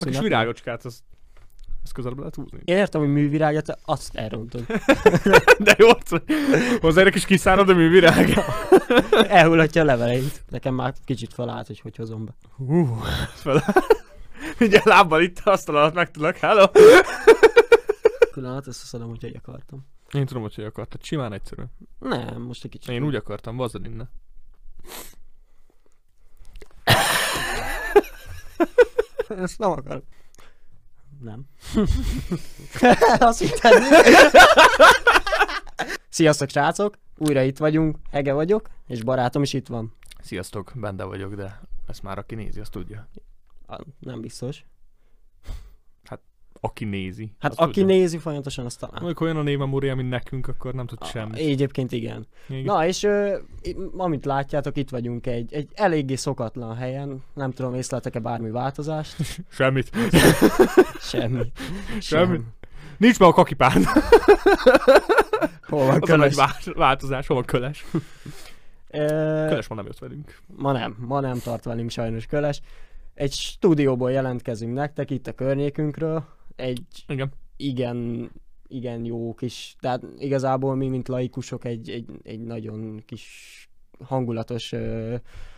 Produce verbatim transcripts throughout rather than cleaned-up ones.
A kis virágocskát, azt, azt közelebb lehet húzni. Én értem, hogy művirágot, azt elrontod. De jó, hozzá egy kis kiszárad a művirág. Elhullatja a leveleit. Nekem már kicsit felállt, hogy hogy hozom be. Hú, felállt. Ugye lábbal itt azt alatt meg tudlak, hello. Pillanat, összeszedem, hogy hogy akartam. Én tudom, hogy hogy akartad, simán egyszerű. Nem, most egy kicsit. Én úgy akartam, vazzad innen. Ezt nem akarom. Nem. Azt hittem. Sziasztok, srácok! Újra itt vagyunk, Ege vagyok, és barátom is itt van. Sziasztok, benne vagyok, de ezt már aki nézi, azt tudja. Ah, nem biztos. Aki nézi. Hát azt aki tudja. nézi folyamatosan, azt talán. Amikor olyan a névmemória, mint nekünk, akkor nem tud Ah, semmit. Egyébként igen. Igen. Na és ö, amit látjátok, itt vagyunk egy, egy eléggé szokatlan helyen. Nem tudom, észleltek-e bármi változást? Semmit. Semmi. Semmi. Nincs ma a kakipárd. Hol van Az a nagy Köles? vá- változás, hol van Köles? Ö, Köles ma nem jött velünk. Ma nem, ma nem tart velünk sajnos Köles. Egy stúdióból jelentkezünk nektek itt a környékünkről. Egy Igen. igen, igen jó kis, tehát igazából mi, mint laikusok, egy, egy, egy nagyon kis hangulatos ö,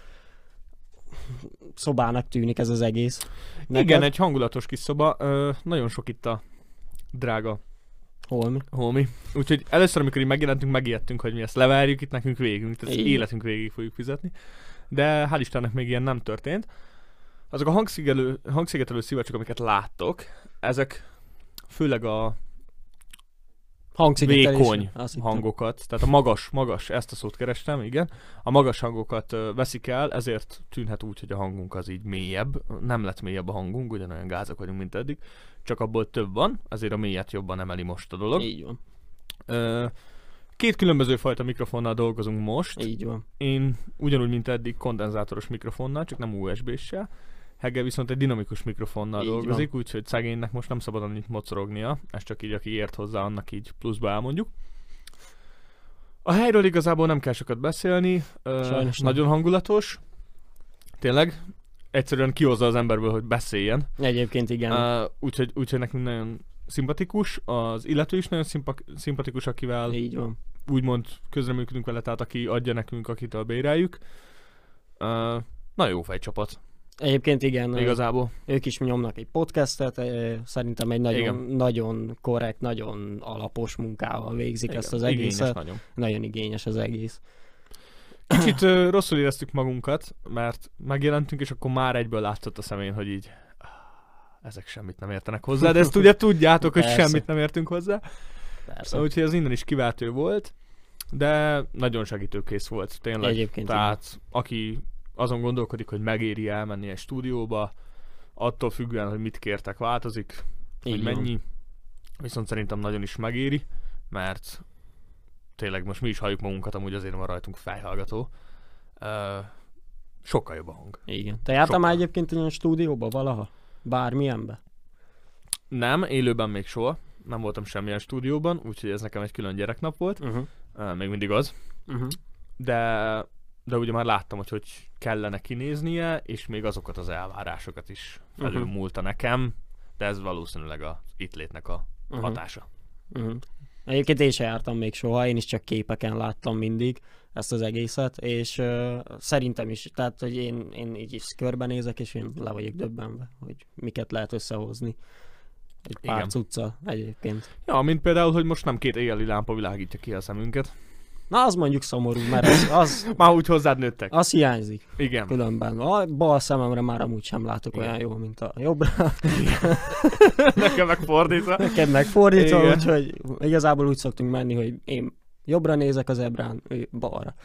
szobának tűnik ez az egész. Neked? Igen, egy hangulatos kis szoba. Ö, nagyon sok itt a drága Holmi. holmi. Úgyhogy először, amikor így megjelentünk, megijedtünk, hogy mi ezt leverjük, itt nekünk végünk, tehát Igen. életünk végig fogjuk fizetni. De hál' Istennek még ilyen nem történt. Azok a hangszigetelő, hangszigetelő szivacsok, amiket láttok, ezek főleg a Hangszigetelés. vékony Azt hittem. hangokat, tehát a magas, magas, ezt a szót kerestem, igen. A magas hangokat ö, veszik el, ezért tűnhet úgy, hogy a hangunk az így mélyebb. Nem lett mélyebb a hangunk, ugyanolyan gázak vagyunk, mint eddig. Csak abból több van, ezért a mélyet jobban emeli most a dolog. Így van. Ö, két különböző fajta mikrofonnal dolgozunk most. Így van. Én ugyanúgy, mint eddig, kondenzátoros mikrofonnal, csak nem u es bé-sel. Hege viszont egy dinamikus mikrofonnal Így dolgozik, úgyhogy szegénynek most nem szabad annyit mocorognia. Ez csak így, aki ért hozzá, annak így pluszba elmondjuk. A helyről igazából nem kell sokat beszélni. Ö, Sajnos nem. nagyon hangulatos. Tényleg. Egyszerűen kihozza az emberből, hogy beszéljen. Egyébként igen. Uh, úgyhogy, úgyhogy nekünk nagyon szimpatikus. Az illető is nagyon szimpa- szimpatikus, akivel Így van. úgymond közreműködünk vele, tehát aki adja nekünk, akitől béreljük. Uh, nagyon jó fejcsapat. Egyébként igen. Igazából. Ők is nyomnak egy podcastet, ö, szerintem egy nagyon, Igen. nagyon korrekt, nagyon alapos munkával végzik Igen, ezt az igényes egészet. nagyon. Nagyon igényes az egész. Kicsit uh, rosszul éreztük magunkat, mert megjelentünk, és akkor már egyből látszott a szemén, hogy így ah, ezek semmit nem értenek hozzá, de ezt ugye tudjátok, hogy Persze. semmit nem értünk hozzá. Persze. Úgyhogy az innen is kiváltő volt, de nagyon segítőkész volt, tényleg. Egyébként Tehát aki azon gondolkodik, hogy megéri elmenni egy stúdióba, attól függően, hogy mit kértek, változik, Így hogy van. mennyi. Viszont szerintem nagyon is megéri, mert tényleg most mi is halljuk magunkat, amúgy azért van rajtunk fejhallgató. Uh, sokkal jobb a hang. Igen. Te jártál Sokkal. már egyébként olyan stúdióba valaha? Bármilyenbe? Nem, élőben még soha. Nem voltam semmilyen stúdióban, úgyhogy ez nekem egy külön gyereknap volt. Uh-huh. Uh, még mindig az. Uh-huh. De, de ugye már láttam, hogy hogy kellene kinéznie, és még azokat az elvárásokat is felülmúlta nekem, de ez valószínűleg az itt létnek a Uh-huh. hatása. Uh-huh. Egyébként én sem jártam még soha, én is csak képeken láttam mindig ezt az egészet, és uh, szerintem is, tehát hogy én, én így is körbenézek, és én le vagyok döbbenve, hogy miket lehet összehozni egy pár Igen. cuccal egyébként. Ja, mint például, hogy most nem két éjjeli lámpa világítja ki a szemünket. Na, az mondjuk szomorú, mert az, az, Már úgy hozzád nőttek. az hiányzik Igen. különben. A bal szememre már amúgy sem látok Igen. olyan jól, mint a jobbra. Nekem meg fordítva. Neked megfordítva, Igen. úgyhogy igazából úgy szoktunk menni, hogy én jobbra nézek az ebrán, ő balra.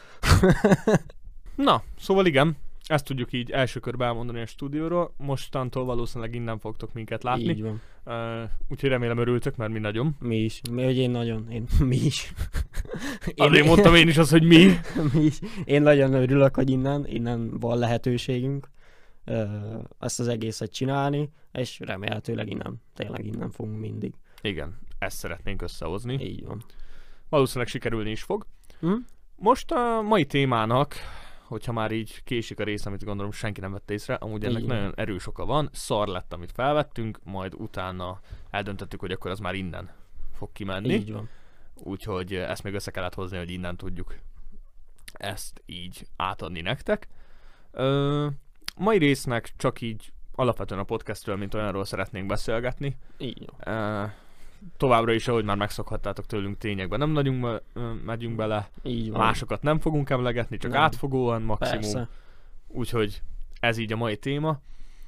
Na, szóval igen, ezt tudjuk így első körben elmondani a stúdióról. Mostantól valószínűleg innen fogtok minket látni. Így van. Uh, úgyhogy remélem örültök, mert mi nagyon. Mi is. Mi, hogy én nagyon, én, mi is. Azért mondtam én is azt, hogy mi. mi is. Én nagyon örülök, hogy innen, innen van lehetőségünk ö, ezt az egészet csinálni, és remélhetőleg innen, tényleg innen fogunk mindig. Igen, ezt szeretnénk összehozni. Így van. Valószínűleg sikerülni is fog. Hm? Most a mai témának hogyha már így késik a rész, amit gondolom senki nem vett észre, amúgy ennek Igen. nagyon erős oka van, szar lett, amit felvettünk, majd utána eldöntöttük, hogy akkor az már innen fog kimenni. Így van. Úgyhogy ezt még össze kellett hozni, hogy innen tudjuk ezt így átadni nektek. Ö, mai résznek csak így alapvetően a podcastről, mint olyanról szeretnénk beszélgetni. Így van. Ö, továbbra is, ahogy már megszokhattátok tőlünk, tényekben nem nagyon me- megyünk bele. Így van. Másokat nem fogunk emlegetni, csak Nem. átfogóan maximum. Persze. Úgyhogy ez így a mai téma.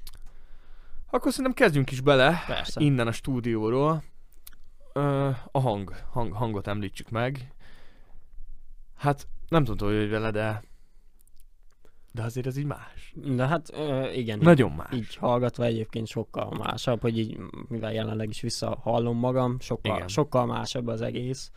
Akkor szerintem kezdjünk is bele Persze. innen a stúdióról. Ö, a hang, hang. Hangot említsük meg. Hát nem tudom, hogy vele, de de azért ez így más. De hát ö, igen. Nagyon más. Így hallgatva egyébként sokkal másabb, hogy így, mivel jelenleg is visszahallom magam, sokkal, Igen. sokkal másabb az egész.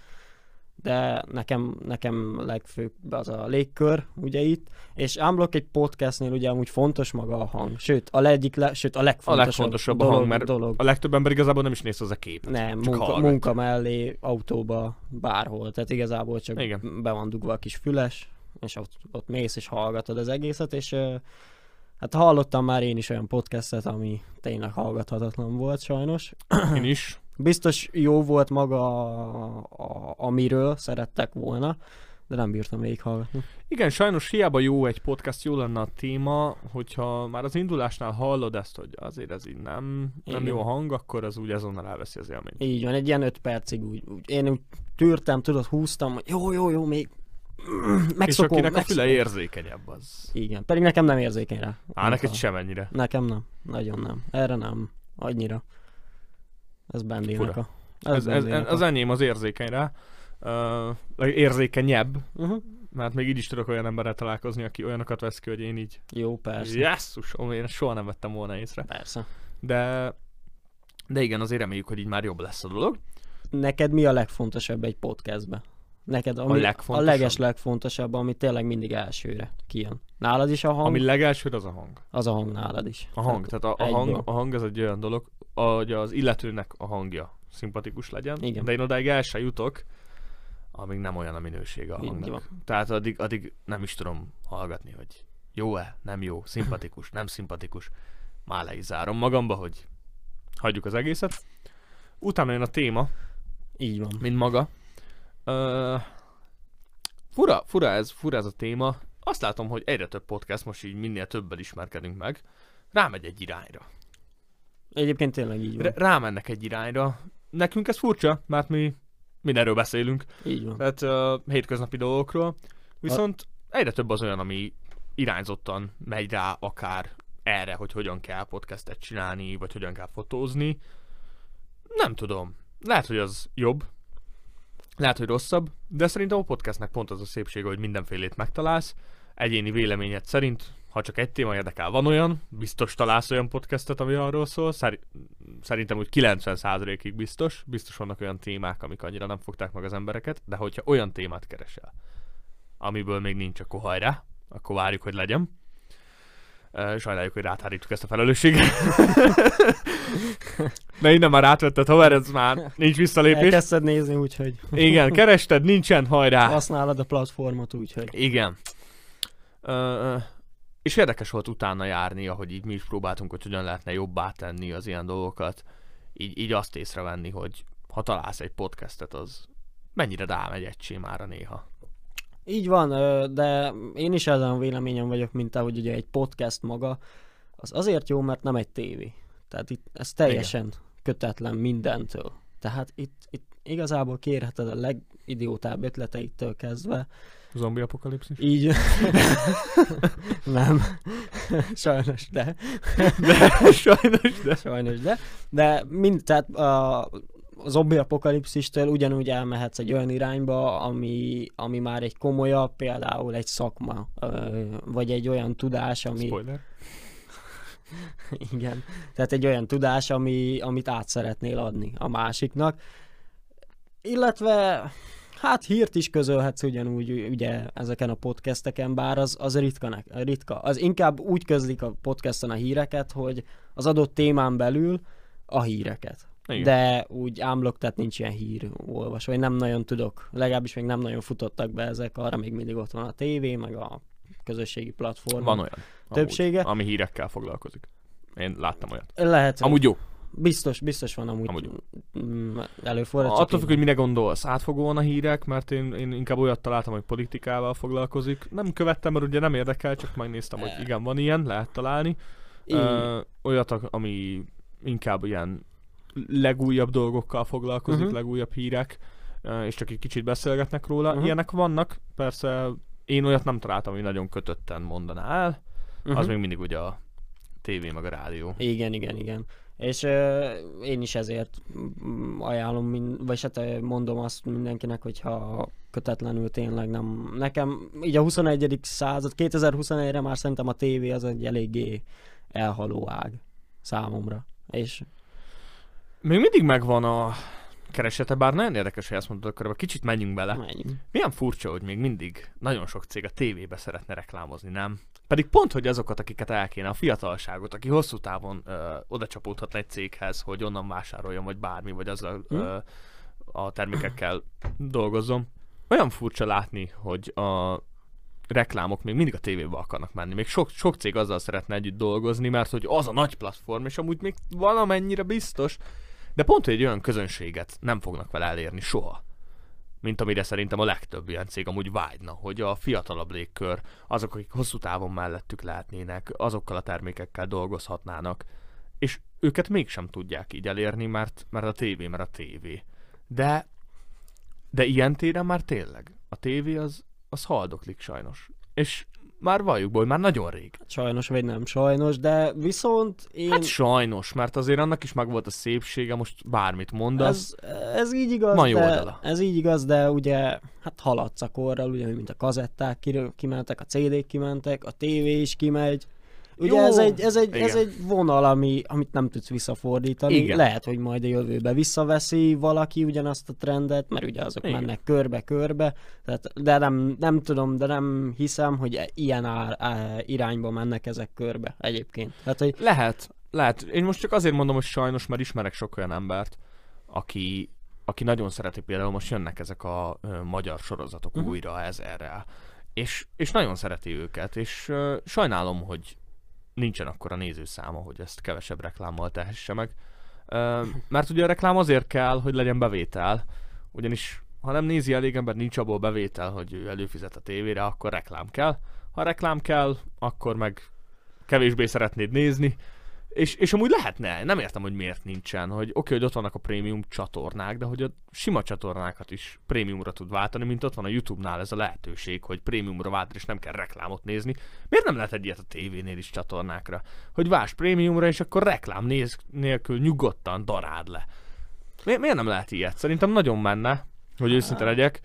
De nekem, nekem legfőbb az a légkör, ugye itt, és Unblock egy podcastnél ugye amúgy fontos maga a hang, sőt a, egyik le, sőt, a A legfontosabb, legfontosabb a dolog, hang, mert dolog. a legtöbb ember igazából nem is néz hozzá képet. Nem, csak munka, hallgatja. munka mellé, autóba, bárhol, tehát igazából csak Igen. be van dugva a kis füles, és ott, ott mész és hallgatod az egészet, és ö, hát hallottam már én is olyan podcastet, ami tényleg hallgathatatlan volt sajnos. Én is. Biztos jó volt maga, a, a, amiről szerettek volna, de nem bírtam végighallgatni. Igen, sajnos hiába jó egy podcast, jó lenne a téma, hogyha már az indulásnál hallod ezt, hogy azért ez így nem, nem Igen. jó a hang, akkor az úgy azonnal elveszi az élményt. Így van, egy ilyen öt percig úgy, úgy én úgy tűrtem, tudod, húztam, hogy jó, jó, jó, még És megszokom, akinek a füle megszokom. érzékenyebb az. Igen, pedig nekem nem érzékeny rá. Á, neked sem ennyire. Nekem nem, nagyon nem. Erre nem, annyira. Ez Bendinek Fura. a... Ez, ez, Bendinek az a... enyém az érzékeny rá. Uh, érzékenyebb, Uh-huh. mert még így is tudok olyan emberrel találkozni, aki olyanokat vesz ki, hogy én így Jó, persze. jesszus, én soha nem vettem volna észre. Persze. De, de igen, azért reméljük, hogy így már jobb lesz a dolog. Neked mi a legfontosabb egy podcastben? Neked ami, legfontosabb? a leges legfontosabb, ami tényleg mindig elsőre kijön. Nálad is a hang? Ami legelső, az a hang. Az a hang nálad is. A hang, tehát a, a, egyből. hang, a hang ez egy olyan dolog, hogy az illetőnek a hangja szimpatikus legyen, Igen. de én odáig el se jutok, amíg nem olyan a minősége a Így hangnak. van. Tehát addig, addig nem is tudom hallgatni, hogy jó-e, nem jó, szimpatikus, nem szimpatikus. Már le is zárom magamba, hogy hagyjuk az egészet. Utána jön a téma, Így van. mint maga. Uh, fura, fura, ez, fura ez a téma. Azt látom, hogy egyre több podcast, most így minél többel ismerkedünk meg, rámegy egy irányra. Egyébként tényleg így van. R- rámennek egy irányra. Nekünk ez furcsa, mert mi mindenről beszélünk, Így van. tehát uh, hétköznapi dolgokról. Viszont egyre több az olyan, ami irányzottan megy rá akár erre, hogy hogyan kell podcastet csinálni, vagy hogyan kell fotózni. Nem tudom. Lehet, hogy az jobb, lehet, hogy rosszabb, de szerintem a podcastnek pont az a szépsége, hogy mindenfélét megtalálsz. Egyéni véleményed szerint, ha csak egy téma érdekel, van olyan, biztos találsz olyan podcastet, ami arról szól. Szer- szerintem úgy kilencven százalékig biztos. Biztos vannak olyan témák, amik annyira nem fogták meg az embereket, de hogyha olyan témát keresel, amiből még nincs, akkor hajrá, akkor várjuk, hogy legyen. Uh, sajnáljuk, hogy rátárítjuk ezt a felelősséget. De innen már átvetted, haver, ez már nincs visszalépés. Elkezdted nézni, úgyhogy Igen, kerested, nincsen, hajrá. használod a platformot, úgyhogy Igen. Uh, és érdekes volt utána járni, ahogy így mi is próbáltunk, hogy hogyan lehetne jobbá tenni az ilyen dolgokat. Így, így azt észrevenni, hogy ha találsz egy podcastet, az mennyire rámegy egy sémára néha. így van, ö, de én is ezen a véleményem vagyok, mint ahogy ugye egy podcast maga, az azért jó, mert nem egy tévé. Tehát itt ez teljesen Igen. kötetlen mindentől. Tehát itt, itt igazából kérheted a legidiótább ötleteittől kezdve. Zombi apokalipszis? Így. Nem. Sajnos, de. De, sajnos, de. Sajnos, de. De mind, tehát a, a zombi apokalipszistől ugyanúgy elmehetsz egy olyan irányba, ami, ami már egy komolyabb, például egy szakma, vagy egy olyan tudás, ami... Spoiler. Igen. Tehát egy olyan tudás, ami, amit át szeretnél adni a másiknak. Illetve, hát hírt is közölhetsz ugyanúgy ugye ezeken a podcasteken, bár az, az ritka, ritka. Az inkább úgy közlik a podcasten a híreket, hogy az adott témán belül a híreket. Igen. De úgy Unblock, tehát nincs ilyen hír olvasó. Én nem nagyon tudok, legalábbis még nem nagyon futottak be ezek, arra még mindig ott van a tévé, meg a közösségi platform. Van olyan. Többsége. Amúgy, ami hírekkel foglalkozik. Én láttam olyat. Lehet. Amúgy jó. Biztos, biztos van amúgy, amúgy előfordul. Attól függ, hogy mire gondolsz. Átfogóan a hírek, mert én, én inkább olyat találtam, hogy politikával foglalkozik. Nem követtem, mert ugye nem érdekel, csak megnéztem, hogy igen, van ilyen, lehet találni. Ö, olyat, ami inkább ilyen legújabb dolgokkal foglalkozik, uh-huh. legújabb hírek, és csak egy kicsit beszélgetnek róla. Uh-huh. Ilyenek vannak, persze én olyat nem találtam, hogy nagyon kötötten mondaná el. Uh-huh. Az még mindig ugye a tévé meg a rádió. Igen, igen, igen. És uh, én is ezért ajánlom, mind, vagy hát mondom azt mindenkinek, hogyha kötetlenül tényleg nem... Nekem így a huszonegyedik század, kétezer-huszonegyre már szerintem a tévé az egy eléggé elhaló ág számomra. És... Még mindig megvan a keresete, bár nagyon érdekes, hogy ezt mondod, akkor kicsit menjünk bele. Menjünk. Milyen furcsa, hogy még mindig nagyon sok cég a tévébe szeretne reklámozni, nem? Pedig pont, hogy azokat, akiket el kéne, a fiatalságot, aki hosszú távon ö, oda csapódhatna egy céghez, hogy onnan vásároljon, vagy bármi, vagy azzal ö, a termékekkel dolgozzon. Olyan furcsa látni, hogy a reklámok még mindig a tévébe akarnak menni. Még sok, sok cég azzal szeretne együtt dolgozni, mert hogy az a nagy platform, és amúgy még valamennyire biztos, de pont, hogy egy olyan közönséget nem fognak vele elérni soha, mint amire szerintem a legtöbb ilyen cég amúgy vágyna, hogy a fiatalabb légkör, azok, akik hosszú távon mellettük lehetnének, azokkal a termékekkel dolgozhatnának, és őket mégsem tudják így elérni, mert, mert a tévé, mert a tévé. De, de ilyen téren már tényleg, a tévé az, az haldoklik sajnos. És már valljuk be, hogy már nagyon rég. Sajnos vagy nem sajnos, de viszont én... Hát sajnos, mert azért annak is megvolt a szépsége, most bármit mondasz. Ez, ez így igaz, van jó de, oldala. ez így igaz, de ugye hát haladsz a korral, ugye, mint a kazetták kimentek, a cé dék kimentek, a tévé is kimegy. Ugye Jó, ez egy, ez, egy, ez igen. egy vonal, ami, amit nem tudsz visszafordítani. Igen. Lehet, hogy majd a jövőbe visszaveszi valaki ugyanazt a trendet, mert ugye azok Igen. mennek körbe-körbe, tehát, de nem, nem tudom, de nem hiszem, hogy ilyen ár, á, irányba mennek ezek körbe egyébként. Tehát, hogy Lehet, lehet. Én most csak azért mondom, hogy sajnos, mert ismerek sok olyan embert, aki, aki nagyon szereti, például most jönnek ezek a ö, magyar sorozatok uh-huh. újra ezerrel, és, és nagyon szereti őket, és ö, sajnálom, hogy nincsen akkora nézőszáma, hogy ezt kevesebb reklámmal tehesse meg. Ö, mert ugye a reklám azért kell, hogy legyen bevétel, ugyanis ha nem nézi elég ember, nincs abból bevétel, hogy ő előfizet a tévére, akkor reklám kell. Ha reklám kell, akkor meg kevésbé szeretnéd nézni. És, és amúgy lehetne, nem értem, hogy miért nincsen, hogy oké, okay, hogy ott vannak a prémium csatornák, de hogy a sima csatornákat is prémiumra tud váltani, mint ott van a YouTube-nál ez a lehetőség, hogy prémiumra váltani, és nem kell reklámot nézni. Miért nem lehet egy ilyet a tévénél is csatornákra? Hogy vás prémiumra, és akkor reklám néz nélkül nyugodtan darád le. Mi, miért nem lehet ilyet? Szerintem nagyon menne, hogy őszinte legyek.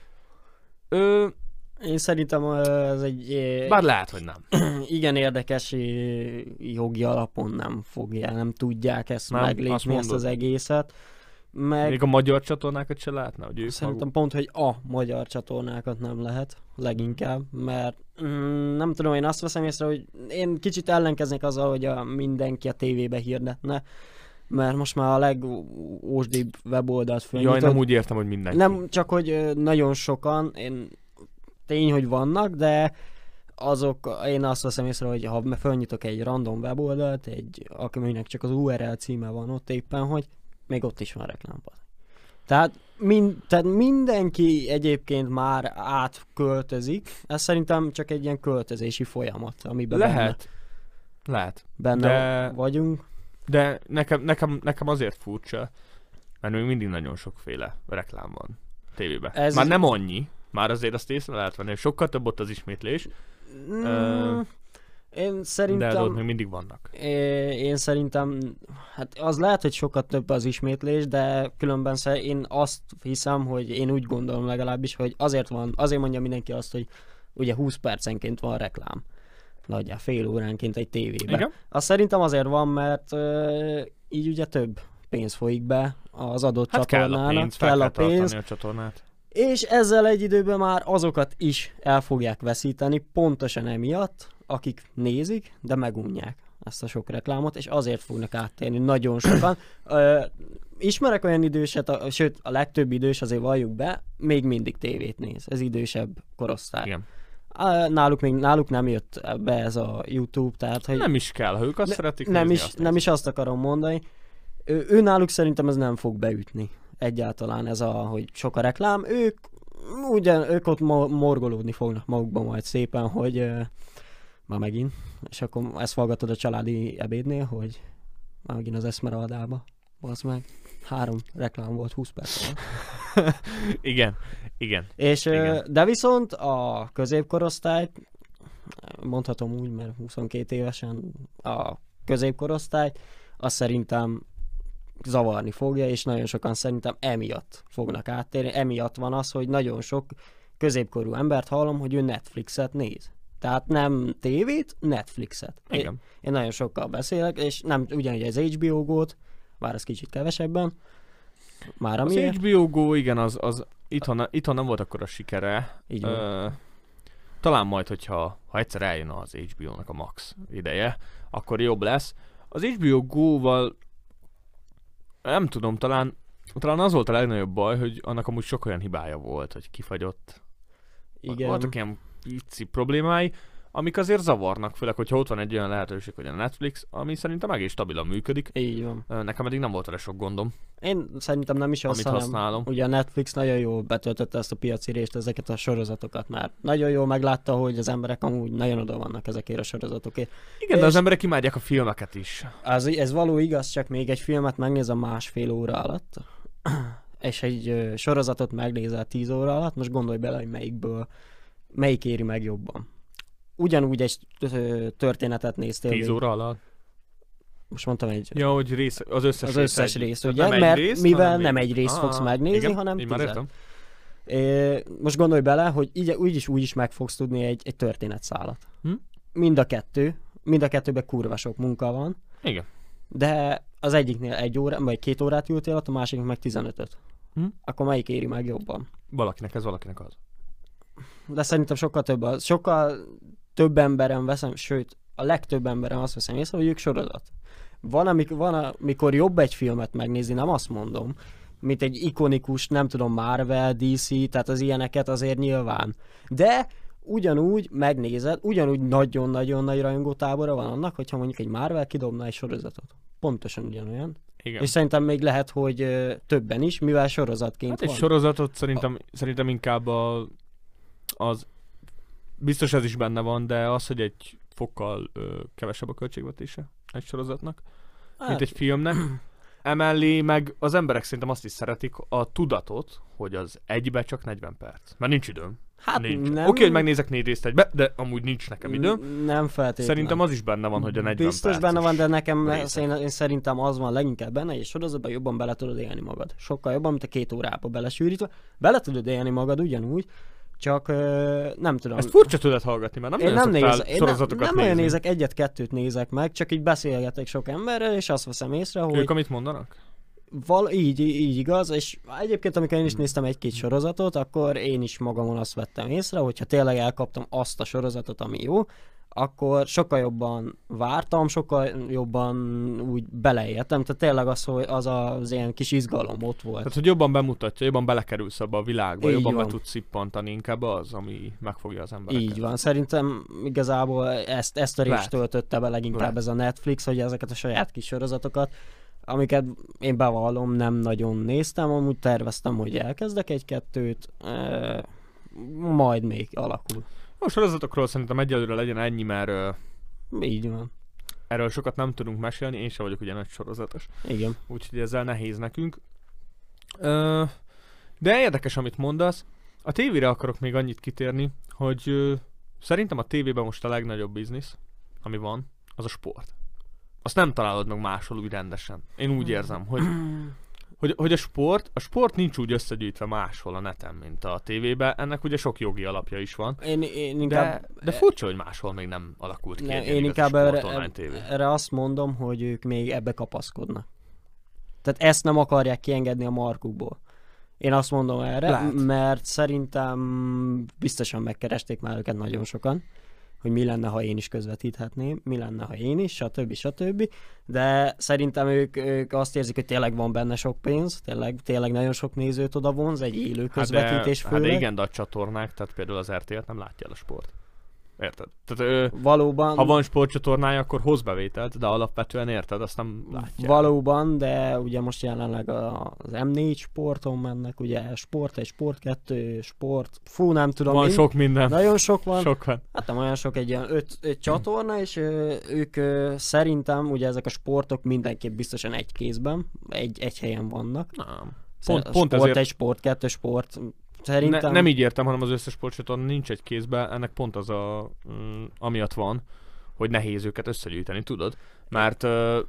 Ö, én szerintem ez egy... Bár lehet, hogy nem. Igen érdekes jogi alapon nem fogja, nem tudják ezt nem, meglépni, ezt az egészet. Meg még a magyar csatornákat se lehetne, hogy ők szerintem maguk... pont, hogy a magyar csatornákat nem lehet leginkább, mert mm, nem tudom, én azt veszem észre, hogy én kicsit ellenkeznék azzal, hogy a mindenki a tévébe hirdetne, mert most már a legósdibb weboldalt fölnyitott. Jaj, nem úgy értem, hogy mindenki. Nem, csak hogy nagyon sokan, én tény, hogy vannak, de azok, én azt veszem észre, hogy ha fölnyitok egy random weboldalt, egy, akinek csak az u er el címe van ott éppen, hogy még ott is van reklámpad. Tehát, mind, tehát mindenki egyébként már átköltözik, ez szerintem csak egy ilyen költözési folyamat, amiben lehet, benne, lehet. benne de, vagyunk. De nekem, nekem, nekem azért furcsa, mert még mindig nagyon sokféle reklám van tévében. Ez már nem annyi, már azért azt észre lehet venni, sokkal több ott az ismétlés. Mm, uh, én szerintem... De ott még mindig vannak. Én szerintem, hát az lehet, hogy sokkal több az ismétlés, de különben én azt hiszem, hogy én úgy gondolom legalábbis, hogy azért van, azért mondja mindenki azt, hogy ugye húsz percenként van reklám. Nagyjából fél óránként egy tévében. Igen. Azt szerintem azért van, mert uh, így ugye több pénz folyik be az adott hát csatornának. Kell a pénz, kell a pénz. A csatornát. És ezzel egy időben már azokat is el fogják veszíteni, pontosan emiatt, akik nézik, de megunják ezt a sok reklámot, és azért fognak áttérni nagyon sokan. Ö, ismerek olyan időset, a, sőt a legtöbb idős, azért valljuk be, még mindig tévét néz. Ez idősebb korosztály. Igen. Náluk még náluk nem jött be ez a YouTube, tehát hogy... Nem is kell, ha ők azt ne, szeretik nem nézni, is, azt nem is azt akarom mondani. Ő, ő náluk szerintem ez nem fog beütni. Egyáltalán ez a, hogy sok a reklám. Ők ugyan, ők ott mo- morgolódni fognak magukban majd szépen, hogy uh, már megint, és akkor ezt hallgatod a családi ebédnél, hogy már megint az Esmeraldába, bazd meg. Három reklám volt húsz perc alatt. igen, igen. És, igen. De viszont a középkorosztályt, mondhatom úgy, mert huszonkét évesen a középkorosztályt, azt szerintem zavarni fogja, és nagyon sokan szerintem emiatt fognak áttérni. Emiatt van az, hogy nagyon sok középkorú embert hallom, hogy ő Netflixet néz. Tehát nem tévét, Netflixet. Igen. Én, én nagyon sokkal beszélek, és nem ugyanúgy az há bé o Go-t, bár az kicsit kevesebben. Már az amiért. há bé o Go, igen, az, az itthon, itthon nem volt akkor a sikere. Így Ö, talán majd, hogyha ha egyszer eljön az há bé o-nak a max ideje, akkor jobb lesz. Az há bé o Go-val nem tudom, talán, talán az volt a legnagyobb baj, hogy annak amúgy sok olyan hibája volt, hogy kifagyott. Igen. Voltak ilyen pici problémái, amik azért zavarnak, főleg, hogyha ott van egy olyan lehetőség, hogy a Netflix, ami szerintem egész stabilan működik. Így van. Nekem eddig nem volt vele sok gondom. Én szerintem nem is az, Amit hanem használom. ugye a Netflix nagyon jól betöltötte ezt a piaci részt, ezeket a sorozatokat már. Nagyon jól meglátta, hogy az emberek amúgy nagyon oda vannak ezekért a sorozatokért. Igen, és de az emberek imádják a filmeket is. Az, ez való igaz, csak még egy filmet megnézem másfél óra alatt, és egy ö, sorozatot megnézel tíz óra alatt, most gondolj bele, hogy melyikből, melyik éri meg jobban. Ugyanúgy egy ö, történetet néztél. tíz óra alatt. Most mondtam egy... Ja, hogy rész, az összes az rész összes egy, rész, tehát ugye? nem Mert egy rész, mivel hanem nem még- egy részt Ah, fogsz megnézni, igen, hanem így már tizet. értem. É, most gondolj bele, hogy így, úgy is úgy is meg fogsz tudni egy, egy történetszálat. Hm? Mind a kettő, mind a kettőben kurva sok munka van, Igen. de az egyiknél egy óra, vagy két órát ültél ott, a másiknak meg tizenötöt. Hm? Akkor melyik éri meg jobban? Valakinek ez, valakinek az. De szerintem sokkal több, az, sokkal több emberen veszem, sőt, a legtöbb emberen azt veszem észre, hogy ők sorozat. Van, amik, van, amikor jobb egy filmet megnézni, nem azt mondom, mint egy ikonikus, nem tudom, Marvel, dé cé, tehát az ilyeneket azért nyilván. De ugyanúgy megnézed, ugyanúgy nagyon-nagyon nagy rajongótábora van annak, hogyha mondjuk egy Marvel kidobna egy sorozatot. Pontosan ugyanolyan. Igen. És szerintem még lehet, hogy ö, többen is, mivel sorozatként Hát egy van. sorozatot szerintem, szerintem inkább a, az, biztos ez is benne van, de az, hogy egy fokkal ö, kevesebb a költségvetése egy sorozatnak, Hát, mint egy filmnek. Emellé meg az emberek szerintem azt is szeretik, a tudatot, hogy az egybe csak negyven perc. Mert nincs időm. hát Nincs. nem, Oké, hogy megnézek négy részt egybe, de amúgy nincs nekem időm. Nem feltétlenül. Szerintem az is benne van, hogy a negyven Biztos perces benne van, de nekem részek. én, én szerintem az van leginkább benne, hogy egy sorozatban jobban bele tudod élni magad. Sokkal jobban, mint a két órába belesűrítve. Bele tudod élni magad ugyanúgy, csak ö, nem tudom. Ezt furcsa tőled hallgatni, mert nem Én nagyon nem, szoktál néz, én nem, sorozatokat nem nagyon nézni. nézek, egyet-kettőt nézek meg, csak így beszélgetek sok emberrel, és azt veszem észre, hogy Ők amit mondanak? val, így, így igaz, és egyébként amikor én is Hmm. néztem egy-két sorozatot, akkor én is magamon azt vettem észre, hogyha tényleg elkaptam azt a sorozatot, ami jó, akkor sokkal jobban vártam, sokkal jobban úgy beleéltem, tehát tényleg az, hogy az az ilyen kis izgalom ott volt. Tehát, hogy jobban bemutatja, jobban belekerülsz abba a világba, Így jobban van. be tudsz szippantani, inkább az, ami megfogja az embereket. Így van, szerintem igazából ezt, ezt a részt Lehet. töltötte be leginkább Lehet. ez a Netflix, hogy ezeket a saját kis sorozatokat, amiket én bevallom, nem nagyon néztem, amúgy terveztem, hogy elkezdek egy-kettőt, e, majd még alakul. A sorozatokról szerintem egyelőre legyen ennyi, mert ö, Így van. erről sokat nem tudunk mesélni, én sem vagyok ugye nagy sorozatos, Igen. úgyhogy ezzel nehéz nekünk. Ö, de érdekes, amit mondasz. A tévére akarok még annyit kitérni, hogy ö, szerintem a tévében most a legnagyobb biznisz, ami van, az a sport. Azt nem találod meg máshol úgy rendesen. Én úgy érzem, hogy, hogy, hogy a sport, a sport nincs úgy összegyűjtve máshol a neten, mint a tévében. Ennek ugye sok jogi alapja is van. Én, én inkább, De, de furcsa, hogy máshol még nem alakult ki ne, egy én igazi inkább sport erre, online tévé. erre azt mondom, hogy ők még ebbe kapaszkodnak. Tehát ezt nem akarják kiengedni a markukból. Én azt mondom erre, Lehet. mert szerintem biztosan megkeresték már őket nagyon sokan, hogy mi lenne, ha én is közvetíthetném, mi lenne, ha én is, stb. stb. De szerintem ők, ők azt érzik, hogy tényleg van benne sok pénz, tényleg, tényleg nagyon sok nézőt oda vonz, egy élő közvetítés hát de, hát főleg. de igen, de a csatornák, tehát például az er té el nem látja el a sport. Érted? Tehát, ö, Valóban. ha van sportcsatornája, akkor hoz bevételt, de alapvetően érted, azt nem látja. Valóban, de ugye most jelenleg az em négy sporton mennek, ugye sport egy, sport kettő, sport, fú, nem tudom. Van én. sok minden. Nagyon sok van. Sok van. Hát nem olyan sok, egy ilyen öt, öt csatorna, és ö, ők ö, szerintem, ugye ezek a sportok mindenképp biztosan egy kézben, egy, egy helyen vannak. Nem. Pont, Pont, pont sport ezért... egy, sport kettő, sport. Szerintem... Ne, nem így értem, hanem az összes sportcsatorna nincs egy kézben, ennek pont az a, mm, amiatt van, hogy nehéz őket összegyűjteni, tudod? Mert uh,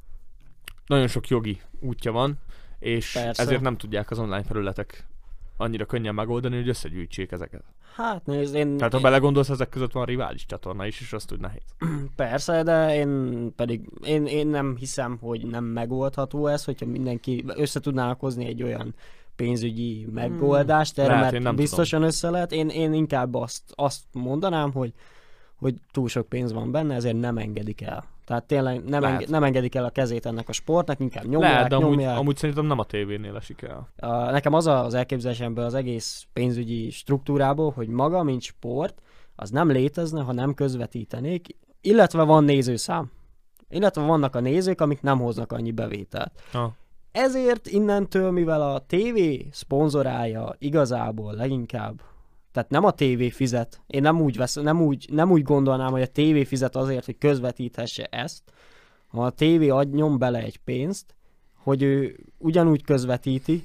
nagyon sok jogi útja van, és Persze. ezért nem tudják az online felületek annyira könnyen megoldani, hogy összegyűjtsék ezeket. Hát nézd, én... Tehát ha én... belegondolsz, ezek között van rivális csatorna is, és azt úgy nehéz. Persze, de én pedig, én, én nem hiszem, hogy nem megoldható ez, hogyha mindenki össze tudnának hozni egy olyan pénzügyi megoldást, erre, Lehet, én mert nem biztosan tudom. össze lehet. Én, én inkább azt, azt mondanám, hogy, hogy túl sok pénz van benne, ezért nem engedik el. Tehát tényleg nem, enge, nem engedik el a kezét ennek a sportnak, inkább nyomják, Lehet, de amúgy, nyomják. amúgy szerintem nem a tévénél esik el. A, nekem az az elképzelésemből az egész pénzügyi struktúrából, hogy maga, mint sport, az nem létezne, ha nem közvetítenék, illetve van nézőszám. Illetve vannak a nézők, amik nem hoznak annyi bevételt. Ha. Ezért innentől, mivel a tévé szponzorálja igazából leginkább, tehát nem a tévé fizet, én nem úgy, vesz, nem úgy, nem úgy gondolnám, hogy a tévé fizet azért, hogy közvetíthesse ezt, ha a tévé ad, nyom bele egy pénzt, hogy ő ugyanúgy közvetíti.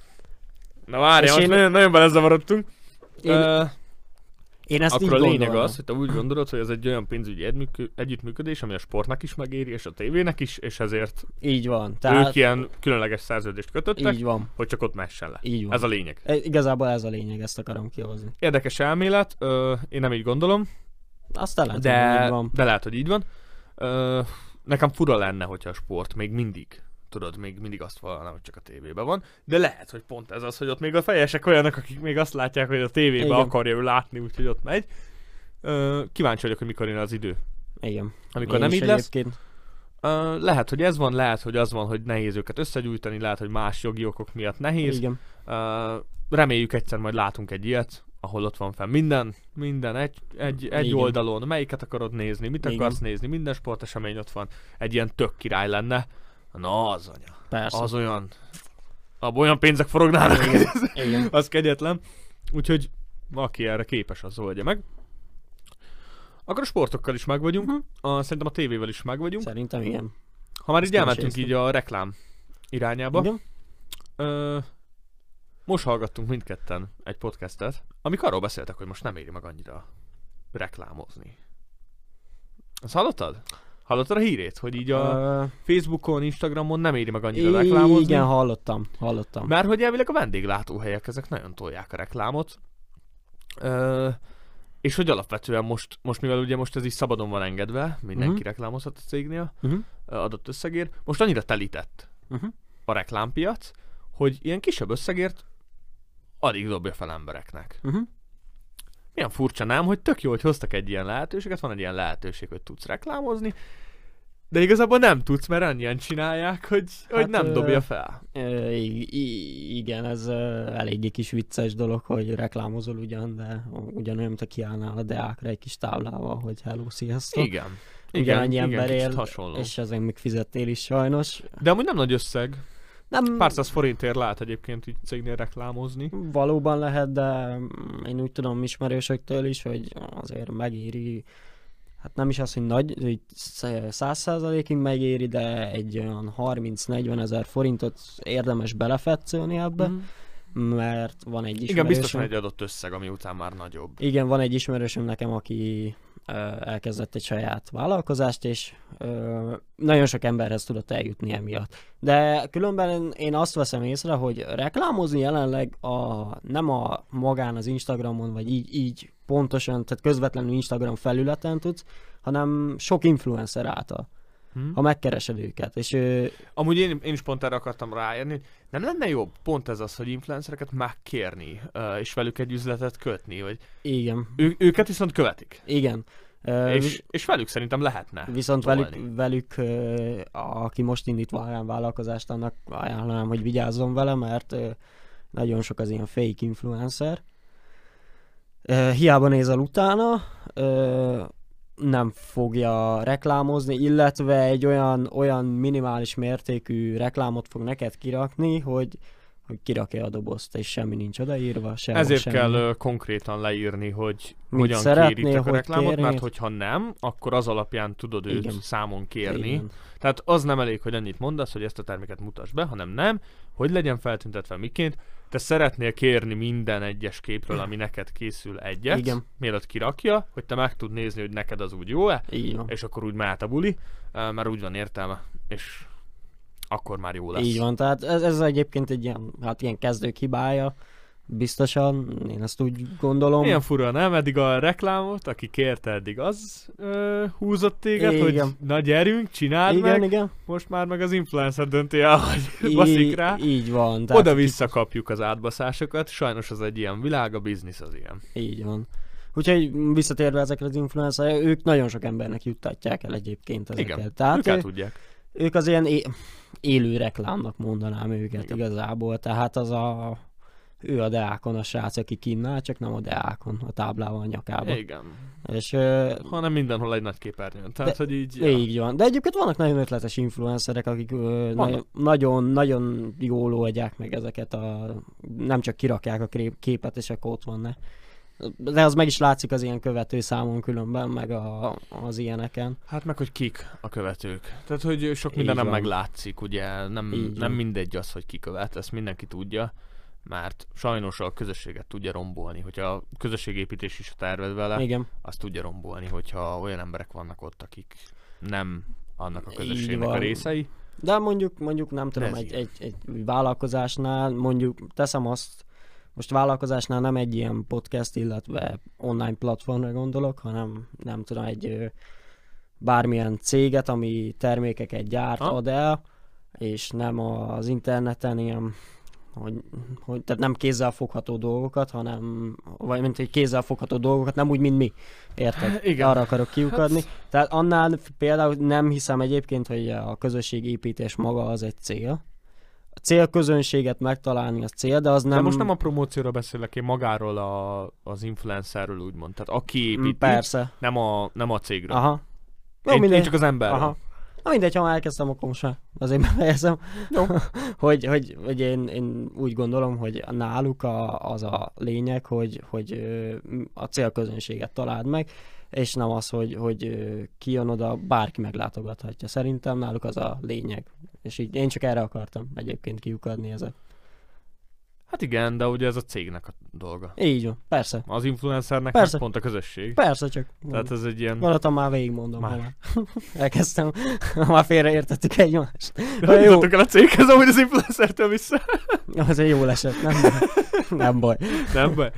Na várjál, most én- nagyon, nagyon belezavarodtunk. Én, Ö, én ezt Akkor így a lényeg gondolom. az, hogy te úgy gondolod, hogy ez egy olyan pénzügyi együttműkö- együttműködés, ami a sportnak is megéri, és a tévének is, és ezért Így van. Tehát... Tehát ők ilyen különleges szerződést kötöttek, így van. hogy csak ott messen le. Így van. Ez a lényeg. E, Igazából ez a lényeg, ezt akarom kihozni. Érdekes elmélet, ö, én nem így gondolom, Aztán lehet, hogy így de, van. de lehet, hogy így van. Ö, nekem fura lenne, hogyha a sport még mindig, tudod, még mindig azt vallaná, hogy csak a tévében van, de lehet, hogy pont ez az, hogy ott még a fejesek olyanok, akik még azt látják, hogy a tévében Igen. akarja ő látni, úgyhogy ott megy. Ö, kíváncsi vagyok, hogy mikor jön az idő. Igen. Amikor Én nem is így lesz. egyébként. Ö, lehet, hogy ez van, lehet, hogy az van, hogy nehéz őket összegyűjteni, lehet, hogy más jogi okok miatt nehéz. Igen. Ö, reméljük egyszer majd látunk egy ilyet, ahol ott van fenn minden, minden egy, egy, egy Igen. oldalon, melyiket akarod nézni, mit Igen. akarsz nézni, minden sportesemény ott van, egy ilyen tök király lenne. Na az anya, Persze. az olyan, abban olyan pénzek forognának, Igen. Igen. az kegyetlen. Úgyhogy aki erre képes, az oldja meg. Akkor a sportokkal is meg vagyunk, Mhm. a, szerintem a tévével is meg vagyunk. Szerintem igen. Ha már így Ezt nem is elmentünk így érztem. a reklám irányába, Igen. Ö, most hallgattunk mindketten egy podcastet, amik arról beszéltek, hogy most nem éri meg annyira reklámozni. Ezt hallottad? Hallottad a hírét, hogy így a Ö, Facebookon, Instagramon nem éri meg annyira reklámozni? igen, hallottam. Hallottam. Mert hogy elvileg a vendéglátóhelyek, ezek nagyon tolják a reklámot. Ö, és hogy alapvetően most, most, mivel ugye most ez is szabadon van engedve, mindenki Mhm. reklámozhat a cégnél, Uh-huh. ö, adott összegért, most annyira telített Uh-huh. a reklámpiac, hogy ilyen kisebb összegért alig dobja fel embereknek. Uh-huh. Milyen furcsa nem, hogy tök jó, hogy hoztak egy ilyen lehetőséget, van egy ilyen lehetőség, hogy tudsz reklámozni, de igazából nem tudsz, mert annyian csinálják, hogy, hát, hogy nem ö, dobja fel. Ö, i- i- igen, ez ö, eléggé kis vicces dolog, hogy reklámozol ugyan, de ugyanolyan, mint a kiállnál a Deákra egy kis táblával, hogy hello, sziasztok. Igen. Ugyanannyi igen, ember kicsit él, hasonló. és ezen még fizettél is sajnos. De amúgy nem nagy összeg. Nem Pár száz forintért lehet egyébként így cégnél reklámozni. valóban lehet, de én úgy tudom ismerősöktől is, hogy azért megéri, hát nem is az, hogy nagy, hogy száz százalékig megéri, de egy olyan harminc-negyven ezer forintot érdemes belefetszölni ebbe, Mm. mert van egy ismerősöm. Igen, biztos van egy adott összeg, ami után már nagyobb. Igen, van egy ismerősöm nekem, aki ö, elkezdett egy saját vállalkozást, és ö, nagyon sok emberhez tudott eljutni emiatt. De különben én azt veszem észre, hogy reklámozni jelenleg a, nem a magán az Instagramon, vagy így, így pontosan, tehát közvetlenül Instagram felületen tudsz, hanem sok influencer által, Hm? ha megkeresed őket. És ö, Amúgy én, én is pont erre akartam ráérni, hogy nem lenne jobb pont ez az, hogy influencereket megkérni, ö, és velük egy üzletet kötni, vagy igen, ő, őket viszont követik. igen. Ö, És, és velük szerintem lehetne Viszont tolni. velük, velük ö, aki most indít vállalkozást, annak ajánlanám, hogy vigyázzon vele, mert ö, nagyon sok az ilyen fake influencer. Uh, hiába nézel utána, uh, nem fogja reklámozni, illetve egy olyan, olyan minimális mértékű reklámot fog neked kirakni, hogy, hogy kirakja a dobozt, és semmi nincs odaírva, sehol Ezért semmi. kell uh, konkrétan leírni, hogy Mit hogyan szeretnél, kéritek a hogy reklámot, kérnéd. mert hogyha nem, akkor az alapján tudod őt Igen. számon kérni. Igen. Tehát az nem elég, hogy annyit mondasz, hogy ezt a terméket mutasd be, hanem nem, hogy legyen feltüntetve miként. Te szeretnél kérni minden egyes képről, ami neked készül egyet, Igen. mielőtt kirakja, hogy te meg tud nézni, hogy neked az úgy jó-e, Így van. és akkor úgy mehet a buli, uh, mert úgy van értelme, és akkor már jó lesz. Így van, tehát ez, ez egyébként egy ilyen, hát ilyen kezdők hibája, biztosan, én ezt úgy gondolom. Milyen fura, nem? Eddig a reklámot, aki kérte eddig, az ö, húzott téged, Igen. hogy na gyerünk, csináld igen, meg, igen. most már meg az influencer dönti el, hogy Í- baszik rá. Így van. tehát Oda-vissza kapjuk az átbaszásokat, sajnos az egy ilyen világ, a biznisz az ilyen. Így van. Úgyhogy visszatérve ezekre az influencerek, ők nagyon sok embernek juttatják el egyébként ezeket. Igen, Tehát ők el ő, tudják. ők az ilyen é- élő reklámnak mondanám őket Igen. igazából. Tehát az a... Ő a Deákon a srác, aki kínál, csak nem a Deákon, a táblával a nyakába. Igen. És, ö, Hanem mindenhol egy nagy képernyőn. Tehát, De- hogy így... Ja. így van. De egyébként vannak nagyon ötletes influencerek, akik ö, Vannak. na- nagyon, nagyon jól oldják meg ezeket a... Nem csak kirakják a krép- képet, és akkor ott van, ne. De az meg is látszik az ilyen követő számon különben, meg a, az ilyeneken. Hát meg, hogy kik a követők. Tehát, hogy sok minden Így nem van. meglátszik, ugye nem, Így nem van. mindegy az, hogy ki követ, ezt mindenki tudja, mert sajnos a közösséget tudja rombolni. Hogyha a közösségépítés is a terved vele, Igen. azt tudja rombolni, hogyha olyan emberek vannak ott, akik nem annak a Így közösségnek a van. részei. De mondjuk, mondjuk nem tudom, ez egy, ilyen. egy, egy vállalkozásnál, mondjuk teszem azt, most vállalkozásnál nem egy ilyen podcast, illetve online platformra gondolok, hanem nem tudom, egy ö, bármilyen céget, ami termékeket gyárt, Ha? ad el, és nem az interneten ilyen, hogy, hogy tehát nem kézzel fogható dolgokat, hanem, vagy mint egy kézzel fogható dolgokat, nem úgy, mint mi. Érted? Igen. Arra akarok kiukadni. Tehát annál például nem hiszem egyébként, hogy a közösségépítés maga az egy cél. A célközönséget megtalálni az cél, de az nem... Nem... De most nem a promócióra beszélek, én magáról a, az influencerről úgymond. Tehát aki építi, Persze. nem a, nem a cégről. Aha. Jó, Én, mindegy. én csak az emberről. Aha. Na mindegy, ha már elkezdtem, akkor most már azért befejezem. Jó. hogy, hogy, hogy én, én úgy gondolom, hogy náluk a, az a lényeg, hogy, hogy ö, a célközönséget találd meg, és nem az, hogy, hogy ö, ki jön oda, bárki meglátogathatja. Szerintem náluk az a lényeg. És így én csak erre akartam egyébként kiukadni ezek. Hát igen, de ugye ez a cégnek a dolga. Így van, persze. Az influencernek Persze. meg pont a közösség. Persze, csak Tehát ez egy ilyen... valatom már végigmondom. Már. Ha már. Elkezdtem, már félreértettük egymást. Hogy jó. jutottuk el a céghez, amúgy az influencertől vissza. Az egy jól esett, nem baj. Nem baj. Nem baj.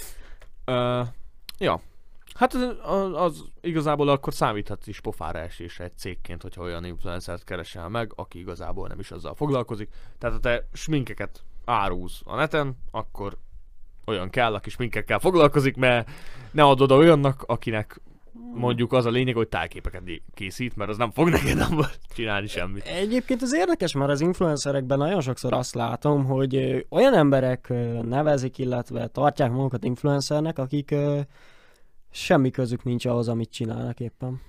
Uh, ja. Hát az, az, az igazából akkor számíthat is pofára esésre egy cégként, hogyha olyan influencert keresel meg, aki igazából nem is azzal foglalkozik. Tehát ha te sminkeket árulsz a neten, akkor olyan kell, aki sminkekkel foglalkozik, mert ne adod oda olyannak, akinek mondjuk az a lényeg, hogy tájképeket készít, mert az nem fog neked abban csinálni semmit. Egyébként ez érdekes, mert az influencerekben nagyon sokszor azt látom, hogy ö, olyan emberek ö, nevezik, illetve tartják magukat influencernek, akik ö, semmi közük nincs ahhoz, amit csinálnak éppen.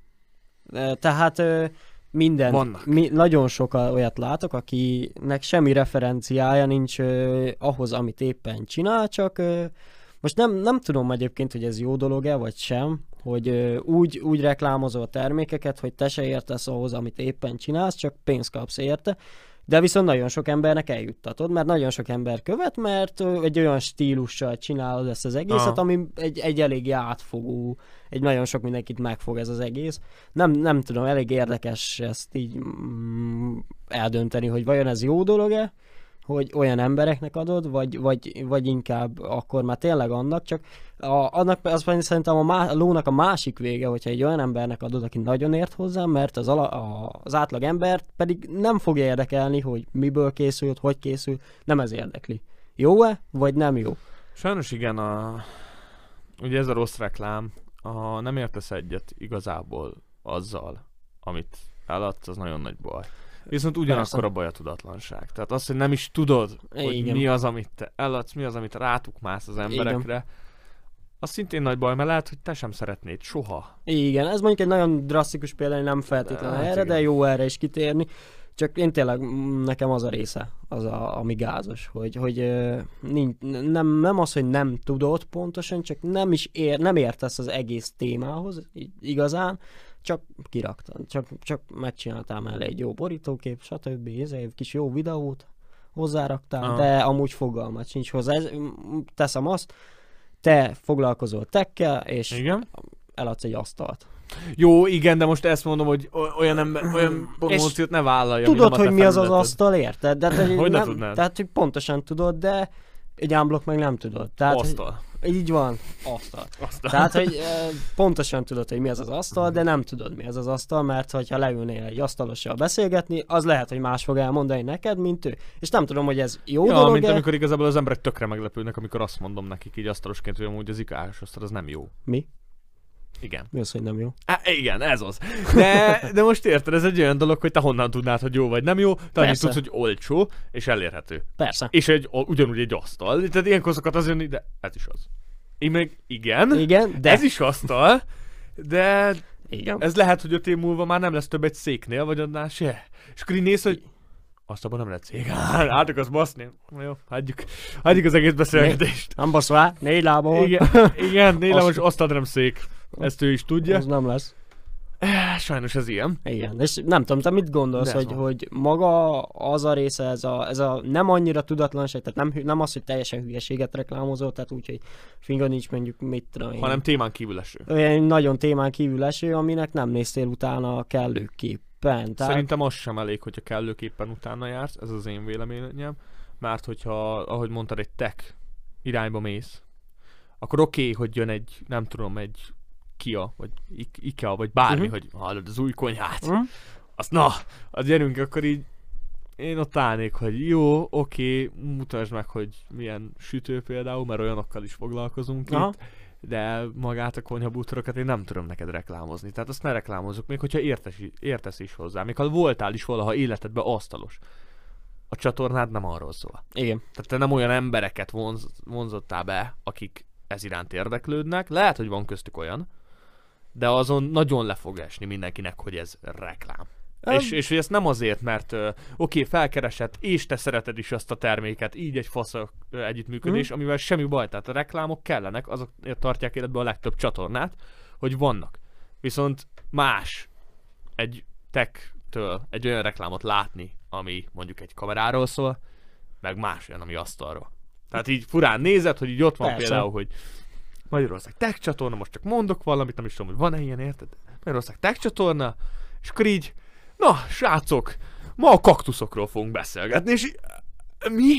Ö, Tehát ö, minden, Vannak. mi, nagyon sok olyat látok, akinek semmi referenciája nincs ö, ahhoz, amit éppen csinál, csak ö, most nem, nem tudom egyébként, hogy ez jó dolog-e, vagy sem, hogy ö, úgy, úgy reklámozol a termékeket, hogy te se értesz ahhoz, amit éppen csinálsz, csak pénzt kapsz érte, de viszont nagyon sok embernek eljuttatod, mert nagyon sok ember követ, mert ö, egy olyan stílussal csinálod ezt az egészet, Aha. ami egy, egy eléggé átfogó, egy nagyon sok mindenkit megfog ez az egész. Nem, nem tudom, elég érdekes ezt így mm, eldönteni, hogy vajon ez jó dolog-e, hogy olyan embereknek adod, vagy, vagy, vagy inkább akkor már tényleg annak, csak a, annak az pedig szerintem a, má, a lónak a másik vége, hogyha egy olyan embernek adod, aki nagyon ért hozzá, mert az, ala, a, az átlag embert pedig nem fogja érdekelni, hogy miből készült, hogy készült, nem ez érdekli. Jó-e, vagy nem jó? Sajnos igen, a... ugye ez a rossz reklám, ha nem értesz egyet igazából azzal, amit eladsz, az nagyon nagy baj. Viszont ugyanakkor Persze. a baj a tudatlanság. Tehát az, hogy nem is tudod, hogy Igen. mi az, amit te eladsz, mi az, amit rátukmálsz az emberekre, az szintén nagy baj, mert lehet, hogy te sem szeretnéd soha. Igen, ez mondjuk egy nagyon drasztikus példa, nem feltétlenül Hát erre, igen. de jó erre is kitérni. Csak én tényleg, mm, nekem az a része, az a, ami gázos, hogy, hogy ö, nincs, nem, nem az, hogy nem tudod pontosan, csak nem is ér, nem értesz az egész témához így igazán, csak kiraktad, csak, csak megcsináltál mellé egy jó borítókép, stb. Ez egy kis jó videót hozzáraktál, Aha. de amúgy fogalmat sincs hozzá. Ez, m- teszem azt, te foglalkozol tekkel, és Igen? eladsz egy asztalt. Jó, igen, de most ezt mondom, hogy o- olyan, ember, olyan promóciót ne vállalja. ami Tudod, nem a te hogy mi az az felületed. asztal, érted? De, hogy Hogy ne nem, tudnád? tehát, hogy pontosan tudod, de egy unblock meg nem tudod. Tehát, hogy- Asztal. így van, asztal. Asztal. Tehát, hogy e, pontosan tudod, hogy mi az az asztal, de nem tudod, mi az az asztal, mert hogyha leülnél egy asztalossal beszélgetni, az lehet, hogy más fog elmondani neked, mint ő. És nem tudom, hogy ez jó Ja, dolog mint amikor igazából az emberek tökre meglepődnek, amikor azt mondom nekik így asztalosként, hogy amúgy az ikás asztal az nem jó. Mi? Igen. Mi az, hogy nem jó? Á, igen, ez az. De, de most érted, ez egy olyan dolog, hogy te honnan tudnád, hogy jó vagy nem jó, te annyit Persze. tudsz, hogy olcsó és elérhető. Persze. És egy, ugyanúgy egy asztal. Tehát ilyenkor szokott az jönni, de ez is az. Én meg igen, Igen, de... ez is asztal, de Igen. ez lehet, hogy öt év múlva már nem lesz több egy széknél, vagy annál se. És akkor így néz, hogy azt abban nem lehet szék. Hát akarsz baszni. Jó, hagyjuk, hagyjuk az egész beszélgetést. Nem basz rá, négy lába van. Igen, igen, négy Azt- most asztal nem szék. Ezt ő is tudja. Az nem lesz. Sajnos ez ilyen. Igen, és nem tudom, te mit gondolsz, De ez hogy, van. hogy maga az a része, ez a, ez a nem annyira tudatlanság, tehát nem, hü- nem az, hogy teljesen hülyeséget reklámozol, tehát úgy, hogy finga nincs mondjuk mit tudom én. Hanem témán kívül eső. Olyan nagyon témán kívül eső, aminek nem néztél utána kellőképpen. Tehát, Szerintem az sem elég, hogyha kellőképpen utána jársz, ez az én véleményem, mert hogyha, ahogy mondtad, egy tech irányba mész, akkor oké, okay, hogy jön egy, nem tudom, egy Kia, vagy I- Ikea, vagy bármi, Mhm. uh-huh. hogy hallod az új konyhát. Hm? Azt na, az gyerünk, akkor így én ott állnék, hogy jó, oké, okay, mutasd meg, hogy milyen sütő például, mert olyanokkal is foglalkozunk Aha. itt, de magát a konyhabútorokat én nem tudom neked reklámozni. Tehát azt ne reklámozzuk, még hogyha értes, értesz is hozzá. Még ha voltál is valaha életedben asztalos. A csatornád nem arról szól. Igen. Tehát te nem olyan embereket vonz, vonzottál be, akik ez iránt érdeklődnek. Lehet, hogy van köztük olyan, de azon nagyon le fog esni mindenkinek, hogy ez reklám. Öm. És, és hogy ezt nem azért, mert uh, oké, okay, felkeresett, és te szereted is azt a terméket, így egy fasz a uh, együttműködés, Hm. amivel semmi baj. Tehát a reklámok kellenek, azok tartják életben a legtöbb csatornát, hogy vannak. Viszont más egy tech-től egy olyan reklámot látni, ami mondjuk egy kameráról szól, meg más olyan, ami asztalról. Tehát így furán nézed, hogy így ott van Persze. például, hogy Magyarország tech csatorna, most csak mondok valamit, nem is tudom, hogy van-e ilyen, érted? Magyarország tech csatorna, és akkor így, na, srácok, ma a kaktuszokról fogunk beszélgetni, és így, mi?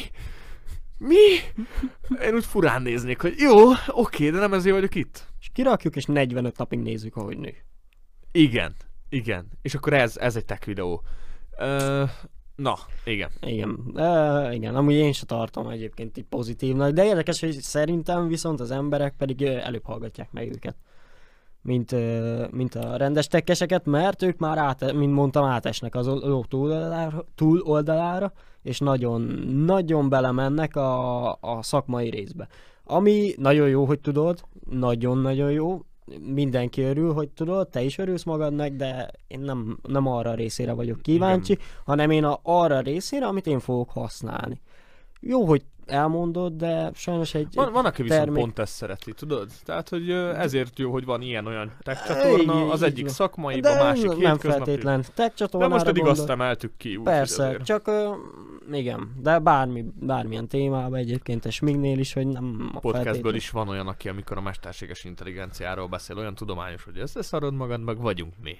Mi? Én úgy furán néznék, hogy jó, oké, de nem ezért vagyok itt. És kirakjuk, és negyvenöt napig nézzük, ahogy nő. Igen, igen. És akkor ez, ez egy tech videó. Ö, na, igen. Igen, uh, igen, amúgy én se tartom egyébként így pozitívnak, de érdekes, hogy szerintem viszont az emberek pedig ö, előbb hallgatják meg őket, mint, ö, mint a rendes tekkeseket, mert ők már, át, mint mondtam, átesnek az ló túloldalára, túloldalára, és nagyon, nagyon belemennek a, a szakmai részbe. Ami nagyon jó, hogy tudod, nagyon-nagyon jó, mindenki örül, hogy tudod, te is örülsz magadnak, de én nem, nem arra a részére vagyok kíváncsi, igen, hanem én a, arra a részére, amit én fogok használni. Jó, hogy elmondod, de sajnos egy, Van, egy van, aki viszont termék... pont ezt szereti, tudod? Tehát, hogy ö, ezért jó, hogy van ilyen-olyan tech csatorna, Igen, az így egyik van. szakmai, de a másik nem hétköznapi. feltétlen. Tech De csatornára most eddig gondol. azt emeltük ki. Úgy, Persze, hogy azért. csak ö, igen, de bármi, bármilyen témában egyébként, és Smignél is, hogy nem a Podcastből feltétlen. is van olyan, aki amikor a mesterséges intelligenciáról beszél, olyan tudományos, hogy összeszarod magad, meg vagyunk mi.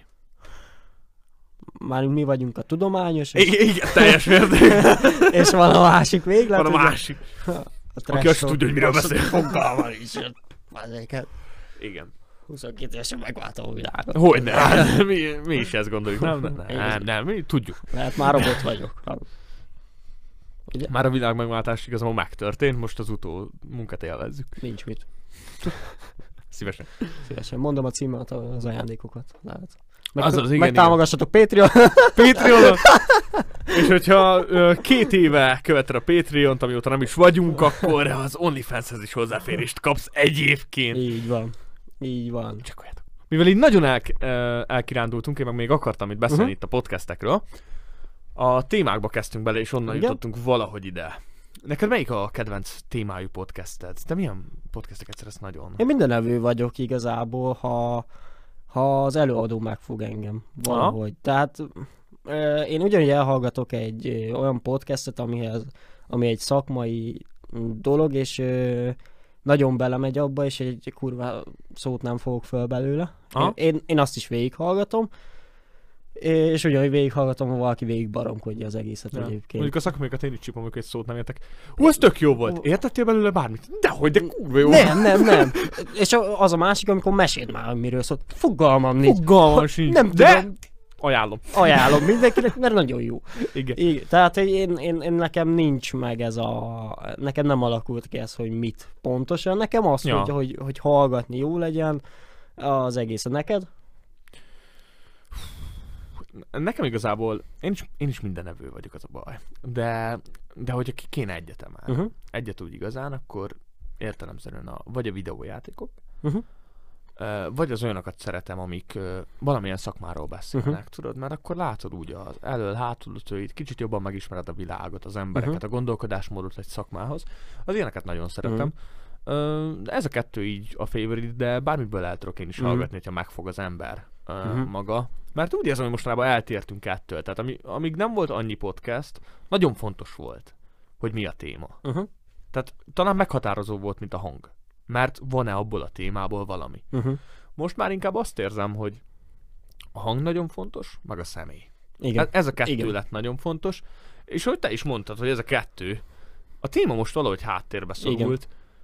Már mi vagyunk a tudományos, és, I- igen, teljes mértékben. és van a másik véglet. Van a ugye? másik. A Aki azt tudja, hogy miről beszél. Fogalma is. Ezeket Igen. huszonkét évesen megváltom a világot. Hogyne, hát, mi, mi is ezt gondoljuk, nem? Nem, Igen. nem, nem, mi tudjuk. Lehet már robot vagyok. Ugye? Már a világ megváltás igazából megtörtént, most az utó munkát élvezzük. Nincs mit. Szívesen. Szívesen. Mondom a címet, az ajándékokat. Lehet. Meg, Az az, igen, meg támogassatok Patreon. Patreonon. És hogyha ö, két éve követed a Patreont, amióta nem is vagyunk, akkor az OnlyFanshez is hozzáférést kapsz egyébként. Így van. Így van. Csak olyat. Mivel így nagyon el, elkirándultunk, én meg még akartam itt beszélni Uh-huh. itt a podcastekről, a témákba kezdtünk bele, és onnan Igen? jutottunk valahogy ide. Neked melyik a kedvenc témájú podcasted? Te milyen podcasteket szeretsz nagyon? Én mindenevő vagyok igazából, ha, ha az előadó megfog engem valahogy. Tehát ö, én ugyanúgy elhallgatok egy ö, olyan podcastet, amihez, ami egy szakmai dolog, és ö, nagyon belemegy abba, és egy kurva szót nem fogok föl belőle. Én, én, én azt is végighallgatom, és ugyanúgy végighallgatom, ha valaki végig baromkodja az egészet Ja. egyébként. Mondjuk a szakmaikat én is csipom, amikor egy szót nem értek. Hú, ez tök jó volt. Értettél belőle bármit? Dehogy, de kurva jó. Nem, nem, nem. És a- az a másik, amikor meséld már, hogy miről szólt. Fogalmam nincs. Fogalmam sincs. Nem De tudom. ajánlom. Ajánlom mindenkinek, mert nagyon jó. Igen. Igen. Tehát hogy én, én, én nekem nincs meg ez a... Nekem nem alakult ki ez, hogy mit pontosan. Nekem az, Ja. hogy, hogy, hogy hallgatni jó legyen az egész. Neked? Nekem igazából, én is, én is mindenevő vagyok, az a baj. De, de hogyha ki kéne egyet emelni, Uh-huh. egyet úgy igazán, akkor értelemszerűen a, vagy a videójátékok, Uh-huh. ö, vagy az olyanokat szeretem, amik ö, valamilyen szakmáról beszélnek, Uh-huh. tudod, mert akkor látod úgy az elől, hátul ütőit, kicsit jobban megismered a világot, az embereket, Uh-huh. a gondolkodásmódot egy szakmához. Az ilyeneket nagyon szeretem. Uh-huh. Ö, de ez a kettő így a favorite, de bármiből el tudok én is Uh-huh. hallgatni, hogyha megfog az ember ö, Uh-huh. maga. Mert úgy érzem, hogy mostanában eltértünk ettől. Tehát ami, amíg nem volt annyi podcast, nagyon fontos volt, hogy mi a téma. Uh-huh. Tehát talán meghatározó volt, mint a hang. Mert van-e abból a témából valami. Uh-huh. Most már inkább azt érzem, hogy a hang nagyon fontos, meg a személy. Igen. Tehát ez a kettő Igen. lett nagyon fontos. És hogy te is mondtad, hogy ez a kettő, a téma most valahogy háttérbe szorult.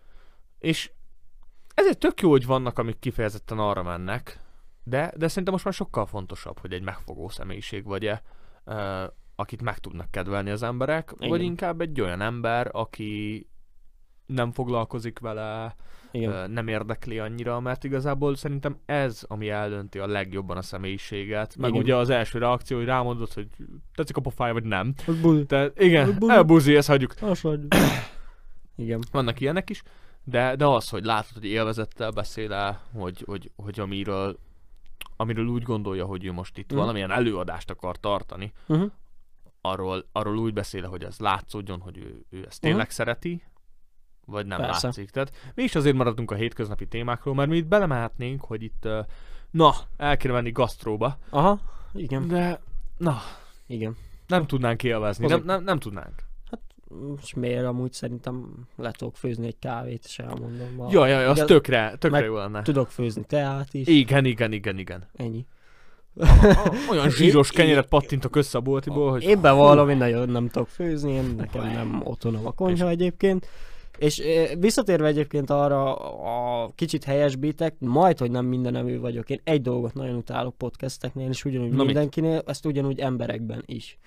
És ezért tök jó, hogy vannak, amik kifejezetten arra mennek, de, de szerintem most már sokkal fontosabb, hogy egy megfogó személyiség vagy-e, uh, akit meg tudnak kedvelni az emberek, Igen. vagy inkább egy olyan ember, aki nem foglalkozik vele, Igen. uh, nem érdekli annyira, mert igazából szerintem ez, ami eldönti a legjobban a személyiséget. Meg Igen. ugye az első reakció, hogy rámondod, hogy tetszik a pofája, vagy nem. Hogy buzi. Tehát igen, Hogy buzi. elbuzi, ezt hagyjuk. Azt hagyjuk. Igen. Vannak ilyenek is, de, de az, hogy látod, hogy élvezettel beszél el, hogy, hogy, hogy amiről, amiről úgy gondolja, hogy ő most itt Mhm. valamilyen előadást akar tartani, Uh-huh. arról, arról úgy beszél, hogy ez látszódjon, hogy ő, ő ezt tényleg Mhm. szereti, vagy nem Persze. látszik. Tehát mi is azért maradunk a hétköznapi témákról, mert mi itt belemehetnénk, hogy itt, uh, na, el kéne menni gasztróba, Aha. Igen. de na, Igen. nem tudnánk élvezni, nem, Hozok. nem, nem tudnánk. És miért amúgy szerintem le tudok főzni egy kávét, és elmondom. A... Jaj, jaj, az Igaz- tökre, tökre meg jó lenne. Tudok főzni teát is. Igen, igen, igen, igen. Ennyi. Olyan zsíros Én- kenyeret pattintok össze a boltiból, hogy... Én bevallom, én nagyon nem tudok főzni, én nekem nem otthonom a konyha egyébként. És eh, visszatérve egyébként arra a kicsit helyesbítek, majd, hogy nem mindenemű vagyok. Én egy dolgot nagyon utálok podcasteknél, és ugyanúgy Na mit? mindenkinél, ezt ugyanúgy emberekben is.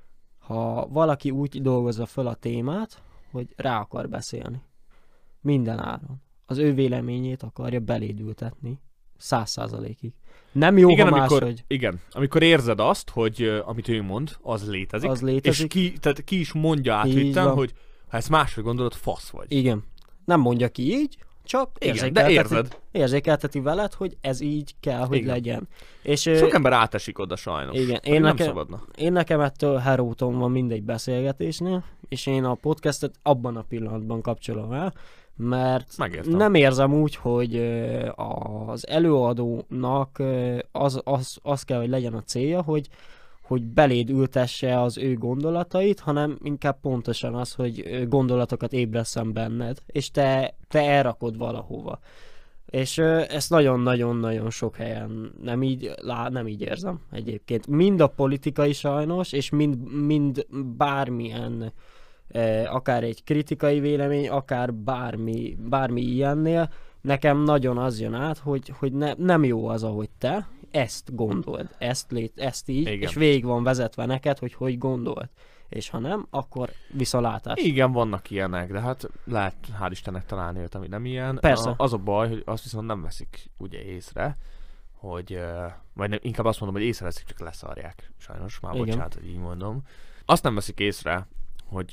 Ha valaki úgy dolgozza föl a témát, hogy rá akar beszélni. Minden áron. Az ő véleményét akarja belédültetni. Száz százalékig. Nem jó, Igen, ha amikor, máshogy. igen, amikor érzed azt, hogy uh, amit ő mond, az létezik, Az létezik. és ki, tehát ki is mondja Így átvitten, van. hogy ha ezt máshogy gondolod, fasz vagy. Igen. Nem mondja ki így, csak Igen, de érzékelteti, érzed. érzékelteti veled, hogy ez így kell, hogy Igen. legyen. És ö, Sok ember átesik oda sajnos. igen, Pedig én nem nekem- szabadna. én nekem ettől heróton van mindegy beszélgetésnél, és én a podcastet abban a pillanatban kapcsolom el, mert Megértem. nem érzem úgy, hogy ö, az előadónak ö, az, az, az kell, hogy legyen a célja, hogy hogy beléd ültesse az ő gondolatait, hanem inkább pontosan az, hogy ö, gondolatokat ébresszen benned, és te, te elrakod valahova. És ö, ezt nagyon-nagyon-nagyon sok helyen nem így, lá, nem így érzem egyébként. Mind a politikai sajnos, és mind, mind bármilyen, ö, akár egy kritikai vélemény, akár bármi, bármi ilyennél, nekem nagyon az jön át, hogy, hogy ne, nem jó az, ahogy te ezt gondold, ezt, lét, ezt így, Igen. és végig van vezetve neked, hogy hogy gondold. És ha nem, akkor viszontlátás. Igen, vannak ilyenek, de hát lehet, hál' Istennek találni olyat, ami nem ilyen. Persze. A, az a baj, hogy azt viszont nem veszik ugye észre, hogy uh, vagy nem, inkább azt mondom, hogy észreveszik, csak leszarják. Sajnos, már Igen. bocsánat, hogy így mondom. Azt nem veszik észre, hogy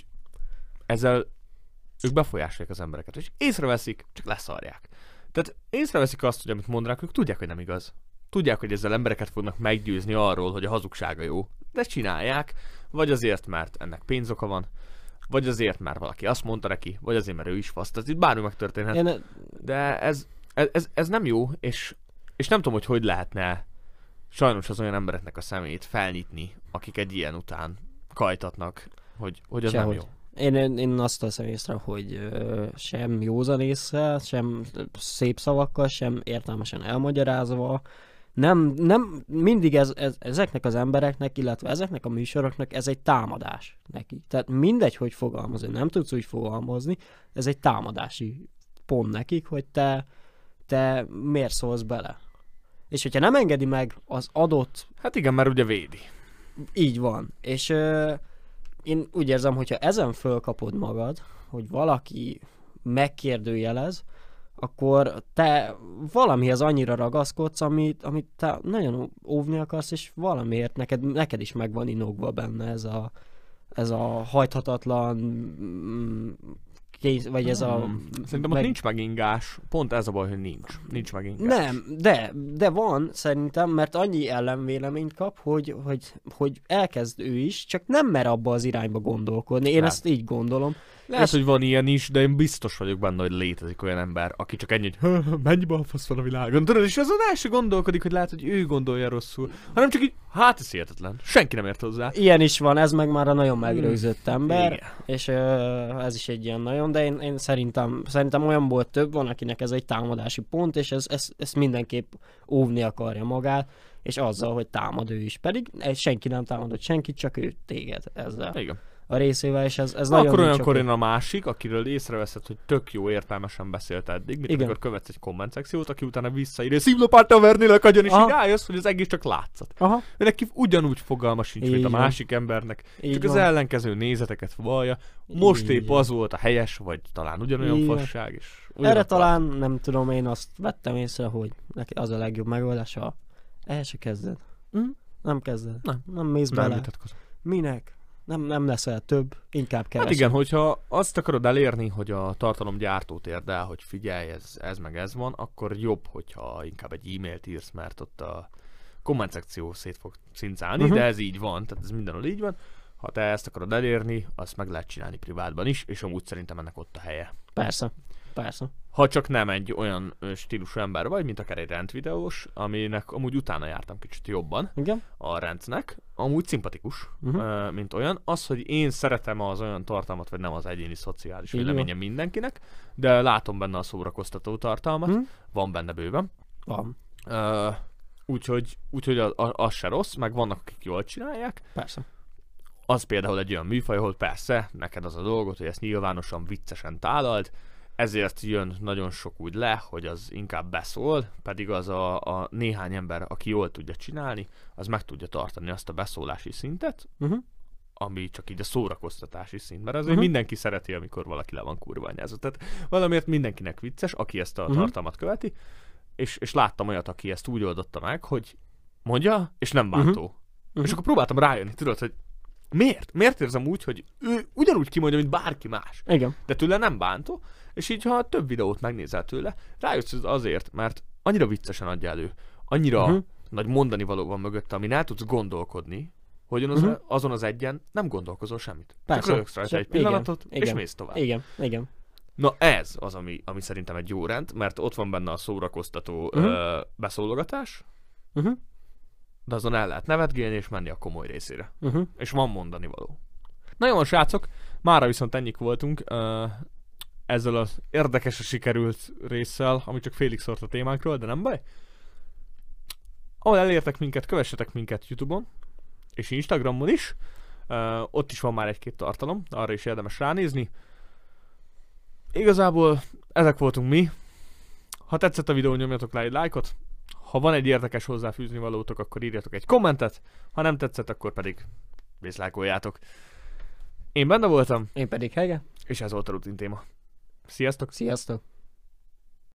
ezzel ők befolyásolják az embereket, és észreveszik, csak leszarják. Tehát észreveszik azt, hogy amit mondanak, ők tudják, hogy nem igaz. Tudják, hogy ezzel embereket fognak meggyőzni arról, hogy a hazugsága jó, de csinálják, vagy azért, mert ennek pénzoka van, vagy azért, mert valaki azt mondta neki, vagy azért, mert ő is fasz. Tehát itt bármi megtörténhet. Én... De ez, ez, ez, ez nem jó, és, és nem tudom, hogy hogy lehetne sajnos az olyan embereknek a szemét felnyitni, akik egy ilyen után kajtatnak, hogy, hogy az Sehogy. nem jó. Én, én, én azt veszem észre, hogy ö, sem józan észre, sem szép szavakkal, sem értelmesen elmagyarázva, nem, nem mindig ez, ez, ezeknek az embereknek, illetve ezeknek a műsoroknak ez egy támadás neki. Tehát mindegy, hogy fogalmazni, nem tudsz úgy fogalmazni, ez egy támadási pont nekik, hogy te, te miért szólsz bele. És hogyha nem engedi meg az adott... Hát igen, mert ugye védi. Így van. És ö, én úgy érzem, hogyha ezen fölkapod magad, hogy valaki megkérdőjelez, akkor te valamihez annyira ragaszkodsz, amit, amit te nagyon óvni akarsz, és valamiért neked, neked is meg van inogva benne ez a, ez a hajthatatlan mm, kész, vagy ez a... Hmm. Szerintem meg... ott nincs megingás. Pont ez a baj, hogy nincs. Nincs megingás. Nem, de, de van szerintem, mert annyi ellenvéleményt kap, hogy, hogy, hogy elkezd ő is, csak nem mer abba az irányba gondolkodni. Én nem. ezt így gondolom. Lehet, és... hogy van ilyen is, de én biztos vagyok benne, hogy létezik olyan ember, aki csak ennyi, hogy mennyi balfasz van a világon. Tudod, és azon el se gondolkodik, hogy lehet, hogy ő gondolja rosszul, hanem csak így, hát ez hihetetlen. Senki nem ért hozzá. Ilyen is van, ez meg már a nagyon megrőzött ember, igen. és ö, ez is egy ilyen nagyon, de én, én szerintem, szerintem olyanból több van, akinek ez egy támadási pont, és ez, ez, ez mindenképp óvni akarja magát, és azzal, hogy támad ő is. Pedig senki nem támadott senkit, csak ő téged ezzel. Igen. A részével, és ez, ez Na, nagyon... akkor olyankor jön a másik, akiről észreveszed, hogy tök jó értelmesen beszélt eddig, mint amikor követsz egy komment szekciót, aki utána visszaírja, szívlapáttal vernélek agyon, és így rájössz, hogy az egész csak látszat. Aha. Ő neki ugyanúgy fogalma sincs, így mint a van. másik embernek, így csak van. az ellenkező nézeteket vallja. Most így épp van. az volt a helyes, vagy talán ugyanolyan így fasság, és erre talán, nem tudom, én azt vettem észre, hogy neki az a legjobb megoldás, ha el se kezded. Hm? Nem kezded. Nem. Nem mész nem bele. vitatkozom. Minek? Nem, nem leszel több, inkább keresel. Hát igen, hogyha azt akarod elérni, hogy a tartalomgyártót érd el, hogy figyelj, ez, ez meg ez van, akkor jobb, hogyha inkább egy e-mailt írsz, mert ott a komment szekció szét fog cincálni, uh-huh. de ez így van, tehát ez mindenhol így van. Ha te ezt akarod elérni, azt meg lehet csinálni privátban is, és amúgy szerintem ennek ott a helye. Persze, persze. Ha csak nem egy olyan stílusú ember vagy, mint akár egy rendvideós, aminek amúgy utána jártam kicsit jobban igen? a rendnek, amúgy szimpatikus, uh-huh. mint olyan. Az, hogy én szeretem az olyan tartalmat, vagy nem, az egyéni szociális véleménye mindenkinek, de látom benne a szórakoztató tartalmat, uh-huh. van benne bőven. Van. Uh, úgyhogy úgyhogy az, az se rossz, meg vannak, akik jól csinálják. Persze. Az például egy olyan műfaj, ahol persze, neked az a dolgot, hogy ezt nyilvánosan viccesen tálald, ezért jön nagyon sok úgy le, hogy az inkább beszól, pedig az a, a néhány ember, aki jól tudja csinálni, az meg tudja tartani azt a beszólási szintet, uh-huh. ami csak így a szórakoztatási szint, mert azért uh-huh. mindenki szereti, amikor valaki le van kurványázott. Tehát valamiért mindenkinek vicces, aki ezt a uh-huh. tartalmat követi, és, és láttam olyat, aki ezt úgy oldotta meg, hogy mondja, és nem bántó. Uh-huh. Uh-huh. És akkor próbáltam rájönni, tudod, hogy miért? Miért érzem úgy, hogy ő ugyanúgy kimondja, mint bárki más. Igen. De tőle nem bántó, és így ha több videót megnézel tőle, rájössz, hogy azért, mert annyira viccesen adja elő, annyira uh-huh. nagy mondani való van mögötte, amin el tudsz gondolkodni, hogy az, uh-huh. azon az egyen nem gondolkozol semmit. Persze. Csak rögsz rajta egy pillanatot, igen, és igen, mész tovább. Igen, igen. Na ez az, ami, ami szerintem egy jó rend, mert ott van benne a szórakoztató uh-huh. ö, beszólogatás, uh-huh. de azon el lehet nevetgélni és menni a komoly részére. Uh-huh. És van mondani való. Na jó, srácok, mára viszont ennyik voltunk uh, ezzel az érdekes sikerült résszel, ami csak félig szólt a témánkról, de nem baj. Ahol elértek minket, kövessetek minket YouTube-on, és Instagramon is. Uh, ott is van már egy-két tartalom, arra is érdemes ránézni. Igazából ezek voltunk mi. Ha tetszett a videó, nyomjatok rá egy lájkot. Ha van egy érdekes hozzáfűzni valótok, akkor írjatok egy kommentet. Ha nem tetszett, akkor pedig vészlájkoljátok. Én benne voltam. Én pedig Hege. És ez volt a rutin téma. Sziasztok! Sziasztok!